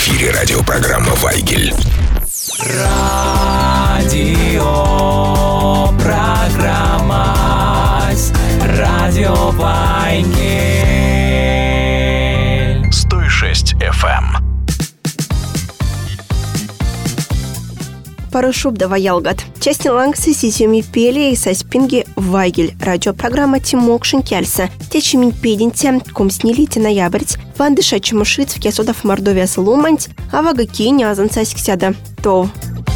эфире радиопрограмма «Вайгель». Радиопрограмма «Радио Вайгель». 106 FM. Парашуб да ваялгат. Часть лангсы сисюми пели и саспинги Вайгель. Радиопрограмма Тимокшин Кельса. Течимин пединте, комснилите ноябрьц. Вандыша чемушиц в кесудов Мордовия слуманц. А вагаки не азанцайск сяда. То.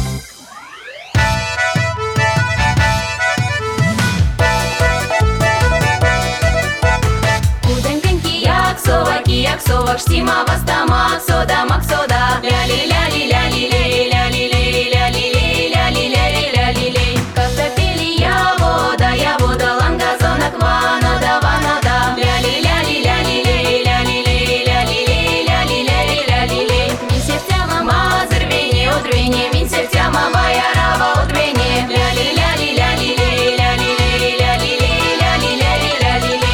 Як совак, штима васта максода, максода. Ля-ли-ля-ли, ля-ли-ли, ля-ли-ли, ля-ли-ли, ля-ли-ли, ля-ли-ли. Как-то пели я вода, лангазонок ванода, ванода. Ля-ли-ля-ли, ля-ли-ли, ля-ли-ли, ля-ли-ли, ля-ли-ли, ля-ли-ли. Мин септяма мазырвене, удрвене, мин септяма баярава, удрвене. Ля-ли-ля-ли, ля-ли-ли, ля-ли-ли, ля-ли-ли, ля-ли-ли, ля-ли-ли.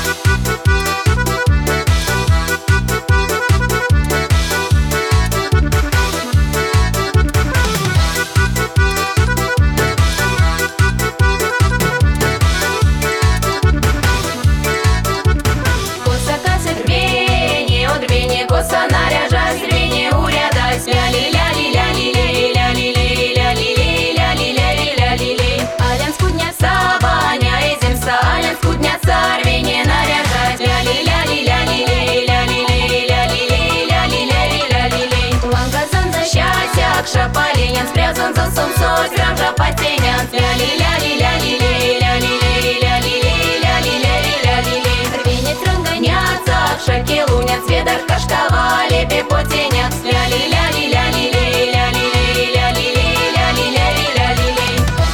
Коса наряжась, рвение урядась. Ля-ли-ля-ли, ля-ли-ли, ля-ли-ли, ля-ли-ли, ля-ли-ли, ля-ли-ли. Алян скудняца, баня, эземса, алян скудняца, рвение наряжась. Ля-ли-ля-ли, ля-ли-ли, ля-ли-ли, ля-ли-ли, ля-ли-ли, ля-ли-ли. Лангазан за счастья, шапаленян, спрязан за солнцой, грамжа потенян. Ля-ли-ляли, ля-ли-ли, ля-ли-ли, ля-ли-ли, ля-ли-ли, ля-ли-ли. Рвение трунганяца, шакелунян, цведар кашкава, лепе потенян. Ля-ли-ляли, ля-ли-ли, ля-ли-ли, ля-ли-ли, ля-ли-ли, ля-ли-ли.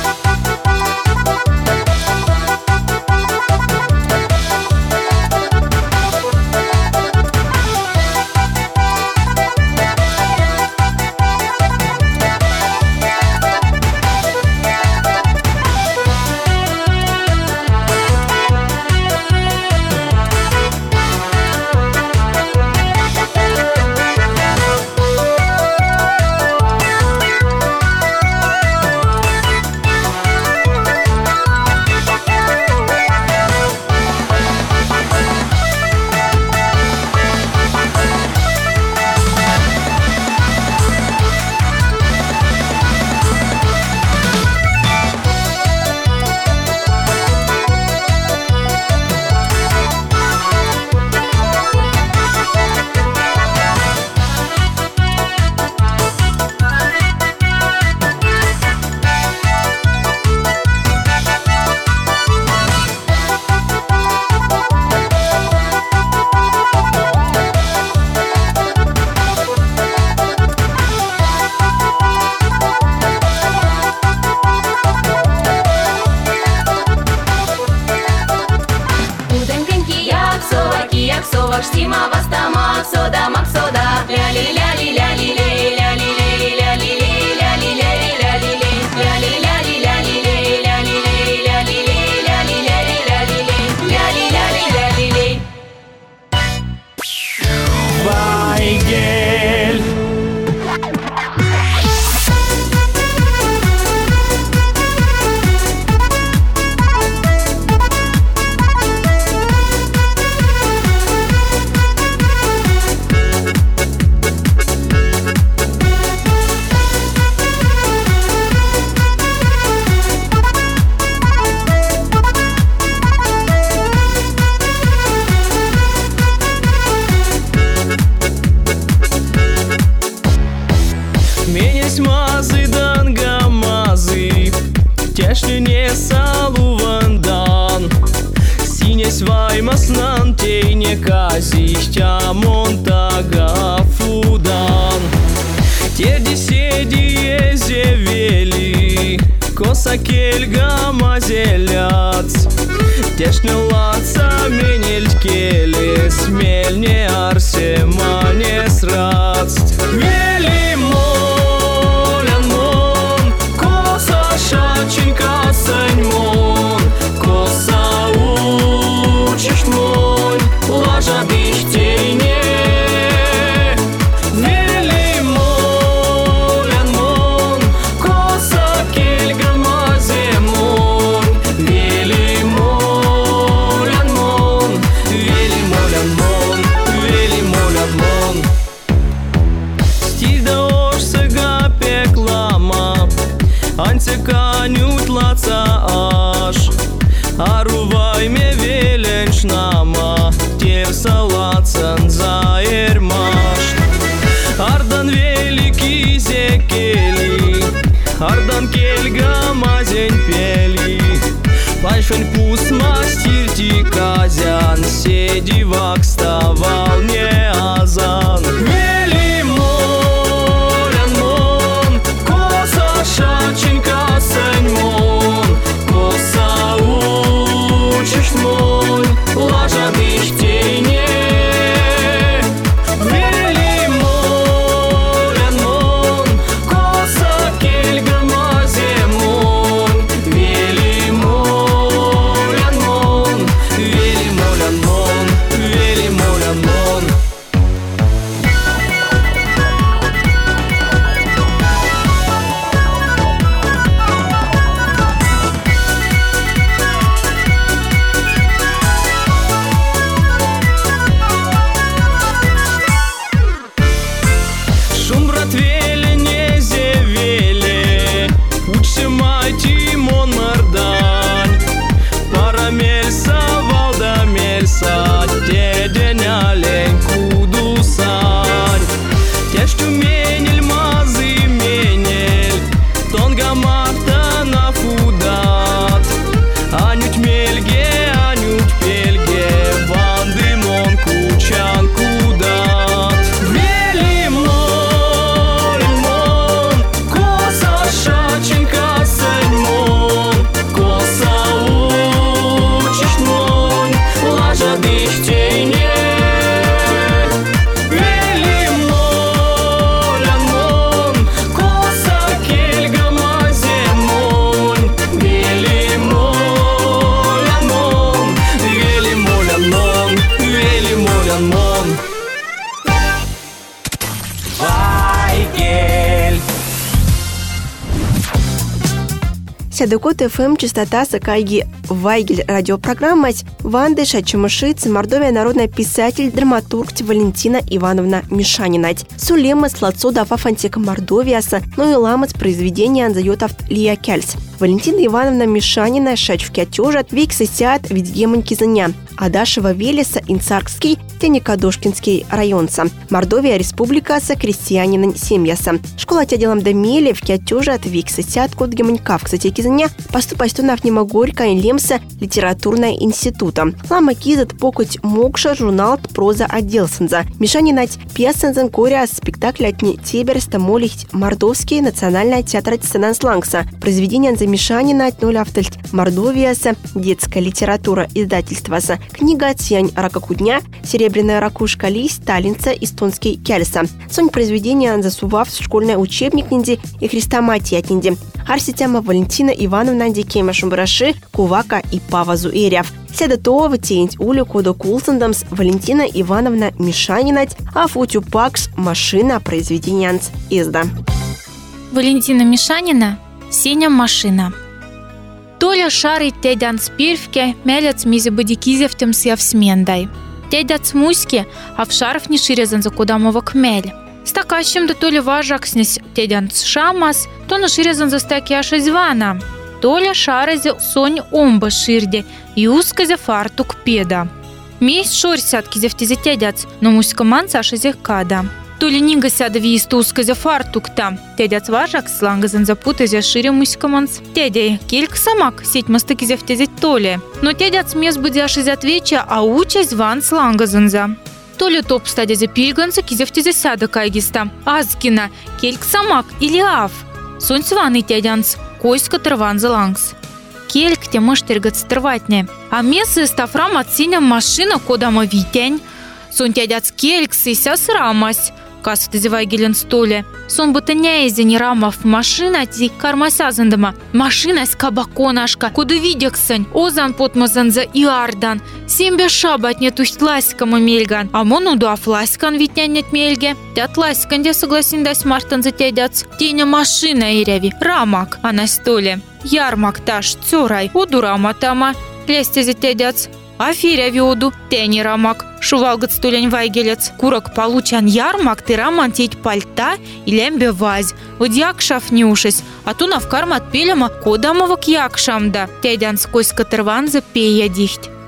Як совак, штима васта максода, максода. Ля-ли-ля-ли, ля-ли-ли, ля-ли-ли, ля-ли-ли, ля-ли-ли, ля-ли-ли. Ля-ли-ляли, ля-ли-ли, ля-ли-ли, ля-ли-ли, ля-ли-ли, ля-ли-ли. Ля-ли-ляли, ля-ли-ли. Вайгель. Мазы дангамазы, тяжли не салувандан. Синес ваймаснан тейне казища монтага фудан. Теди седи зевели, коса кельга мазеляц. Тяжли лаца менель келе, смельне арсема не срац. Вели молянмон, коса шаченька саньмон, коса учишь мой, лажа бихтейне. Вели nama, Tevsalacen zairmaš. Ardan veliki zekeli, Ardan kelga mazen peli. Паншвен пуст мастирти казян, Седи вакставал не азан. Вели морян мон, Коса шаченька сень мон, Коса учишь мон, Лажа дыштейне. Вели морян мон, Коса кельга мазем мон, Вели молян мон, Вели молян мон, Вели молян мон. Шум братвели не зевели, Учше майти мон мардань. Пара мельса, валда мельса, Теденялень кудусань. Тешту менель мазы менель, Тонга марта на фудат. Анють мельге, анють пельге, Ванды мон кучан кудат. Вели мон, Коса шаченька сень мон, Коса учишь мон, Лажа дыштейне. Вели молян мон, Коса кельга мазем мон, Вели молян мон, Вели молян мон, Вели молян мон. Вайгель. Сядыкот ФМ частота Сакайги Вайгель радиопрограмма Ванды Шачмушиц, Мордовия народная писатель, драматург Валентина Ивановна Мишанина. Сулема слацода фафантика Мордовиаса, но и ламац произведения анзайотов Лия Кельс. Валентина Ивановна Мишанина шачвки отёжат, вик сосят видгемоньки заня. Адашева Велеса, Инцаркский, Теникадошкинский районца. Мордовия республикаса, крестьянин семьяса. Школа тяделам домели, в кятёжат, вик сосят, код гемонька в кстати кизаня, поступать тунав Немогорька и Лемса литературная института. Лама кизат покуть мокша журнал проза отделсенза. Мишанинать пьесензен коря спектакля отни теберста молихть Мордовский национальный театр Сенанслангса. Произведение за Мишанинать ноль автольть Мордовиаса, детская литература издательстваса. Книга «Тянь ракакудня», «Серебряная ракушка листь», «Таллинца», «Эстонский кельса». Сонь произведения засував школьный учебник нинди и хрестоматия нинди. Арситяма Валентина Ивановна Дикема Шумбраши, Кувака и Павазу Иряв. Седатова тень улю кода Кулсендамс Валентина Ивановна Мишанинать, а футю пакс машина произведениянц изда. Валентина Мишанина «Сеня машина». Толя шарый тедян спирвке, мелец мизи бодикизевтем смендай. Тедяц муське, а в шарф не ширезан за кудамова кмель. Стакащем да толя важак снес тедян шамас, то на ширезан за стакяша звана. Толя шаразе сонь омба ширде, и узказе фартук педа. Месть шорсятки зевтизе тедяц, но муська мансаша зехкада. Толя нига сяда вииста узказе фартук-та. Тедяц важак слангазан запутазе шире муська манс. Тедя, кельк самак, сеть мастаки зевтизе толе. Но тедяц мес будяшизе отвеча, а учась ван слангазанза. Толя топ стадязе пильганца кизевтизе сяда кайгиста. Азкина, кельк самак или ав. Сонь сваны тедянц, койска тырванза лангс. Кельк те мыштыргат стырватне. А месы стафрам от синям машина кодама витянь. Сон тядяц кельк сися срамась. Касу ты Вайгелен столе. Сон бутаняезе не рамов машина ти кармасязандама. Машина с кабаконашка. Куда видексань. Озан потмазанза и ардан. Сембе шабат не тусть ласькама мельган. А мону дуаф ласькан витнянет мельге. Тят ласькан де согласен дась мартан за тядяц. Теня машина иряви. Рамак. А на столе. Ярмак таш цурай. Уду раматама. Лезьте за тядяц. Афиря вёду, тени рамак, шувалгат столень Вайгелец, курок получан ярмак, ты раман теть пальта и лембе вазь, вот якшав нюшись, а ту навкармат пелема кодамовок якшамда, тядян скось катерванза пея дихть.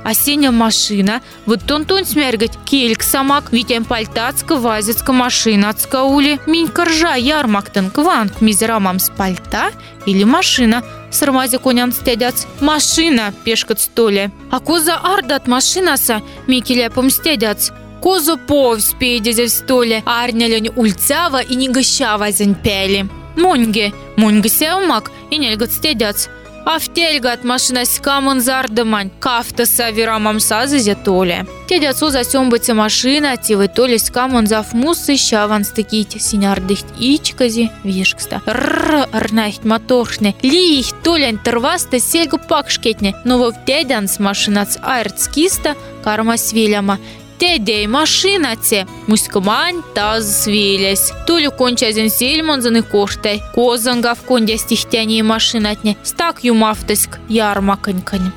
А сеня машина, вот тон-тон смергать кельк самак, витем пальтацка, вазицка машинацка ули. Минька ржа ярмактан кванк мизерамам с пальта или машина. Сармазе конян стедяц. Машина пешкат столе. А коза ардат машинаса микелепом стедяц. Коза пов спейдезе в столе, а арнялень ульцава и негощава зенпели. Моньге сеумак и нельгат стедяц. А в тельгат машина с камон зардамань, кафтаса вирамам сазызе толе. Тедяцу засёмбыце машина, тивы толе с камон завмусы щаван стыките синярдыхт ичкази вишкста. Рнахт моторшне, лиих толень тырваста сельгу пакшкетне, но в тедян с машинац аэртскиста карма свиляма. Тедей машина те, муськмань таз свилес. Толю кончазен сельмонзаны коштай, козанга в кондя стихтяне машинатне, стак юмафтыск ярмаканькань.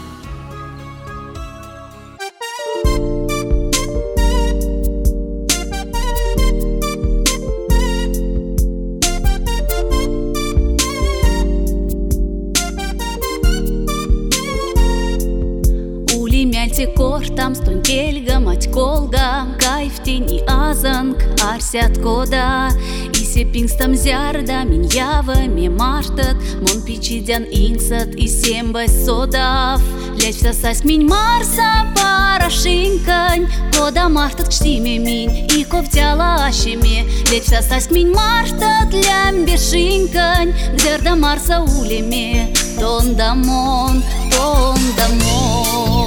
Кортам стон кельга мать колга, кайфтени азанг арсят кода. Исе пингстам зярда мин ява ме маштат, мон пичидян инксат и сембас содав. Лечь сасась минь марса парашинкань, кода маштат кштиме минь и ковтяла ашеме. Лечь сасась минь маштат лямбешинкань, зярда марса улеме, тон дамон, тон дамон.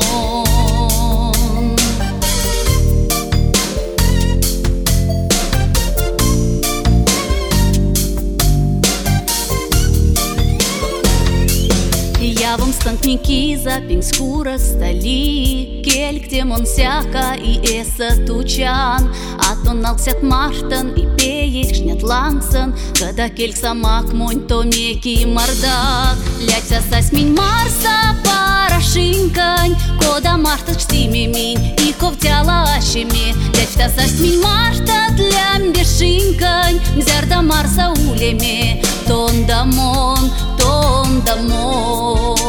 Явом станкники за пингскура стали, кельк темон сяка и эса тучан, а то налксят маштан и пеек шнят лангсан, когда кельк самак монь то меки мордак. Лять сасась минь марса парашинкань, кода маштат штиме минь и ковтяла ашеме. Лять сасась минь маштат лямбешинкань, зярда марса улеме, тон дамон, тон дамон.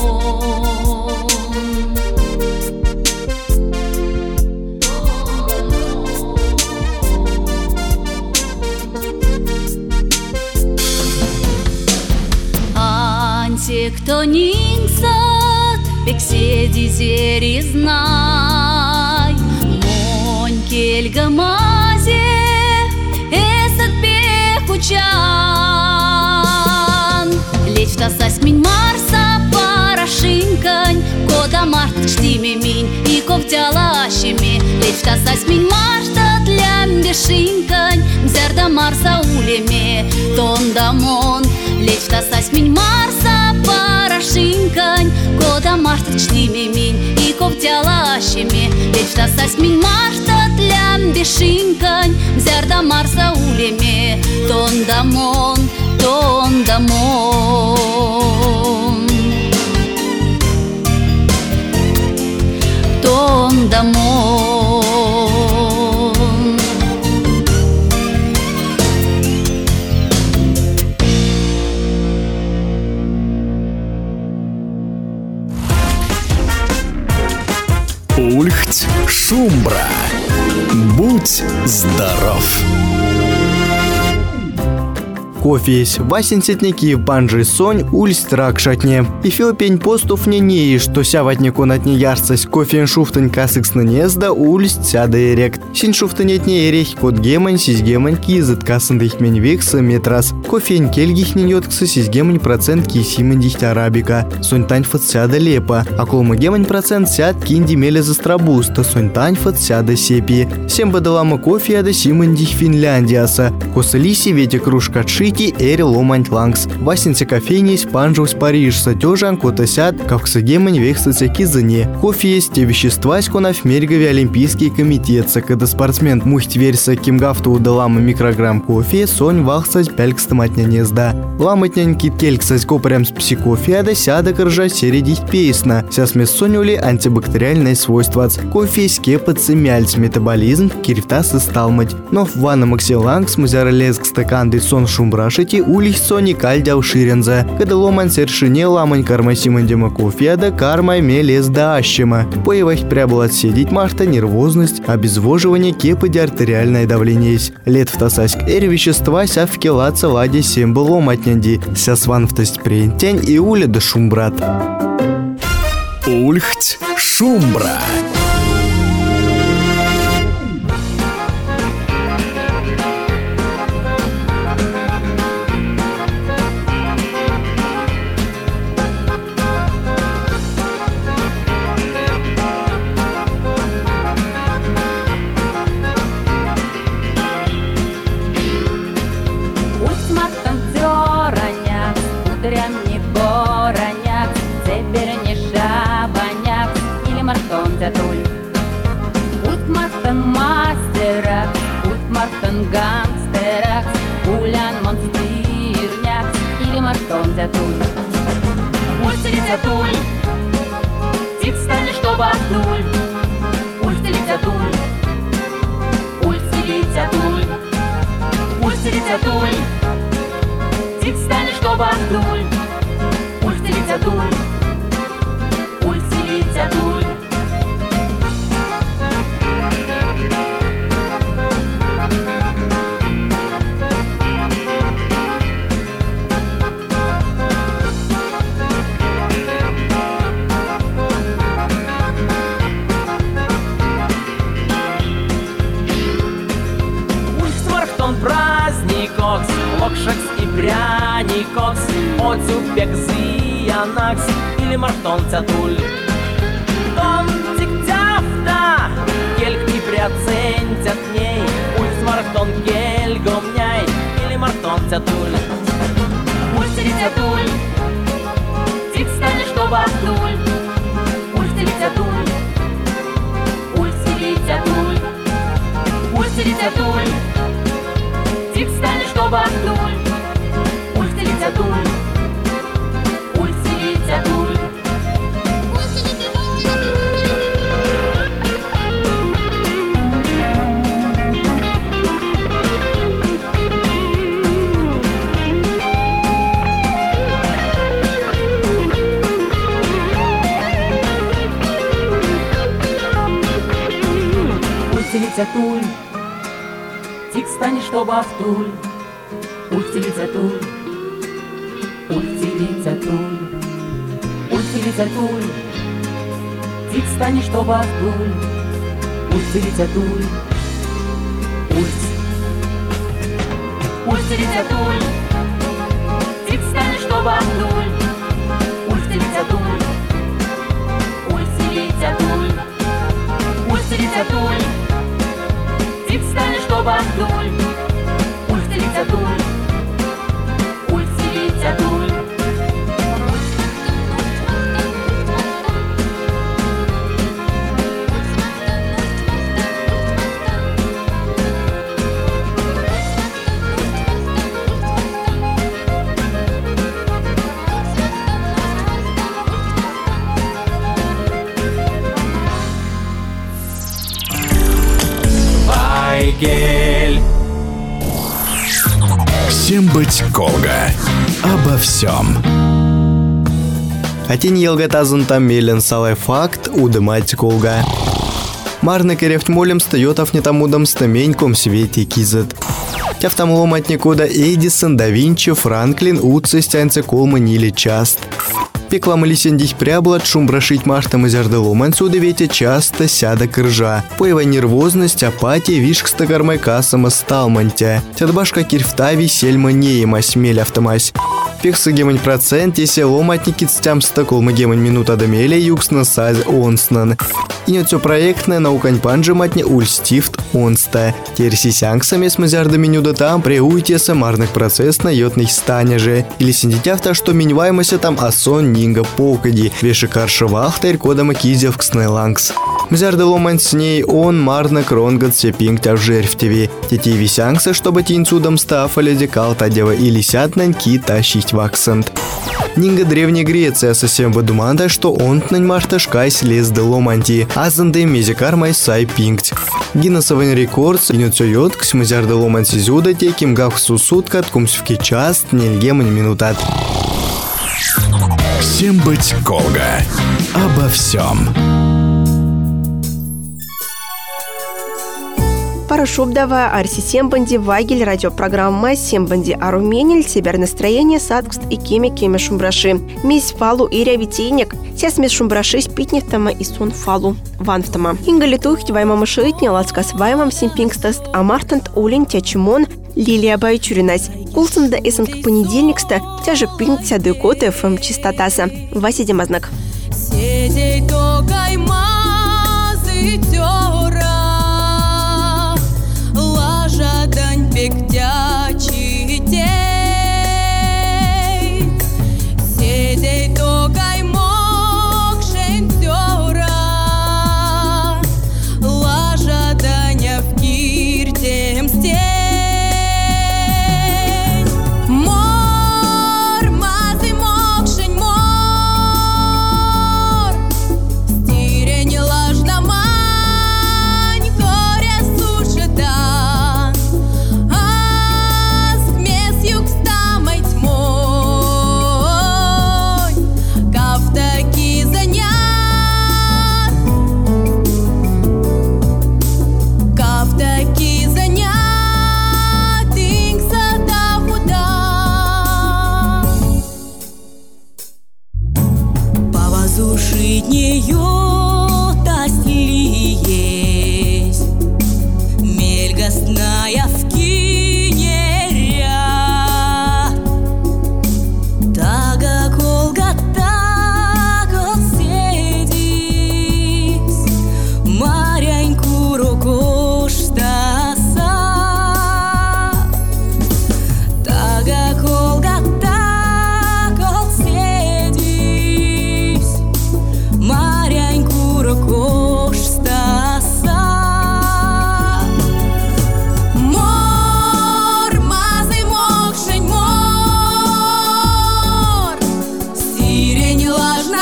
Кто нингсат, пекседи зери знай, монь кельга мазе, эсат пекучан. Лечь тасась минь марса парашинкань, кода март штиме минь и ковтяла ашеме. Лечь тасась минь марта лямбешинкань, зярда марса улеме, тон дамон. Лечь тасась минь марса парашинкань, кода марта штиме минь и ковтяла ашеме. Лечь тасась минь марта лямбешинкань, зярда марса улеме, тон дамон, тон дамон. Тон дамон. Ульхть Шумбра. Будь здоров. Кофе есть васенцетники банжи сонь ульсть ракшатне. Эфиопень постув не что сяватнику над не ярцость кофеен шуфтань касыкс на незда ульсть сяда эрект. Син шуфтанет не эрех код гемань сизгемань кизет касындых мень векса метрас. Кофеен кельгих не йоткса сизгемань процент кисимань дихт арабика. Сонь таньфат сяда лепа. А колма гемань процент сяд кинди меля застрабуста. Сонь таньфат сяда сепи. Сем бадалама кофе ада симань дих Финляндиаса. Косалиси ветя кружка шить эри ломань лангс. Васенце кофейни из панжус Париж сатёжан кота сяд кавксагемань вексаце кизане. Кофе есть те вещества сконав мергове Олимпийский комитет, когда спортсмен мухть верса кимгафту удалама микрограмм кофе сонь вахсать пялькстаматня незда. Ламатнян киткельксать копарям с псикофе ада сяда коржа середить песна. Сяс мессонюли антибактериальные свойства. Кофе скепаться мяльц метаболизм кирифтасы сталмать. Но в ванна максилангс музяра лезг стаканды сон шумбра шумбрашити улих сони кальдяв ширенза. Когда ломан сершине ламань карма симандема кофеда карма мелез да ащема. Поевать прябылат седить марта нервозность, обезвоживание кепыди артериальное давление. Лет в тасаськ эри вещества ся вкелаться ладе сембы ломатнянди. Ся сван в тасть прентянь и уля да шумбрат. Ульхть шумбра. Гангстерах, Улян монстирняк или мартон зятуль. Ульцели зятуль, тик стали, что бахнуль. Ульцели зятуль, ульцели зятуль, ульцели зятуль, тик стали, что бахнуль. Ульцели зятуль, ульцели зятуль. Локшекс и пряникокс, оцюбек зиянакс или мартон цятуль. Тонтик тяфта, кельк и пряцентят ней, ульс мартон кельгомняй или мартон цятуль. Ульцели цятуль, тик стали, что бахнуль. Ульцели цятуль, ульцели цятуль, ульцели цятуль. Тик стали, что бахнуль. Ульцели цятуль, ульцели цятуль. Ульцели цятуль, тик стали, что бахнуль. Ульцели цятуль, ульцели цятуль, ульцели цятуль, тик стали, что бахнуль. Ульцели цятуль, ульцели цятуль, тик стали, что бахнуль. Ульцели цятуль, ульцели цятуль, ульцели цятуль, тик стали, что бахнуль. Ульцели цятуль, ульцели цятуль. Вайгель. Всем быть Колга. Обо всем. Атин елгатазын там мелен салай факт удымать Колга. Марны керефт молем стаётов не тамудам стаменьком свете кизет. Тяв там ломать никуда Эдисон, да Винчи, Франклин, Уци, стянцы колмы нили част. Пеклам лисендих пряблат, шум брошить маштам из арделоман сюда ветя часто сяда кржа. Поева нервозность, апатия, вишк стагармай кассама сталмантя. Тядбашка кирфтави сельма неема смель автомась. Пехса гемань процент, если ломатники цтям стакол мы гемань минута домеле юксна саз онснан. И не все проектное наукань панжиматне ульстифт онста. Теперь сисянксами с мазярда меню да там приуйте самарных процесс на йотных станя же. Или синдитявта, что миньваймося там асон не инга покади, веши каршевах тарькода макизев кснелангс. Мзярда ломан с ней он марно кронгат се пинктя жертве. Тети висянкса, чтобы тинцудом стафали декал тадева или сятнань ки тащить ваксант. Нинга Древняя Греция совсем выдуманда, что он нань марташкай слез де ломанти, а занды мезикар май сай пинкт. Гиннесовый рекорд инуцует к смазярда ломанти зюда теким гах сусудка ткумсвки час нельгемань минутат. Всем быть Колга. Обо всем. Парашубдава Арси Сембанди Вагель радиопрограмма Сембанди Аруменель Сибер настроение Садкст и Кеме Шумбраши. Мисс Фалу и Рявитейник Сяс мисс Шумбраши спитневтама и сон Фалу Ванфтама. Ингалитух ваймам шитни лацкас ваймам симпингстаст а мартант улин тячимон Лилия Байчуринась. Кулсанда эсэнк понедельникста тяже пинг сяды коты фм чистотаса. Вася Демазнак. Сидей токай мазы тёра Лажа дань пектячий дей Сидей токай мокшен тёра Лажа даня в киртем стей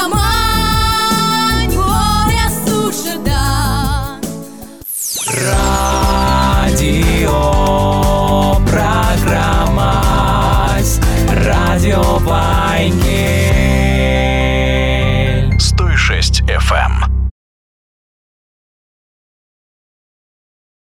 Радио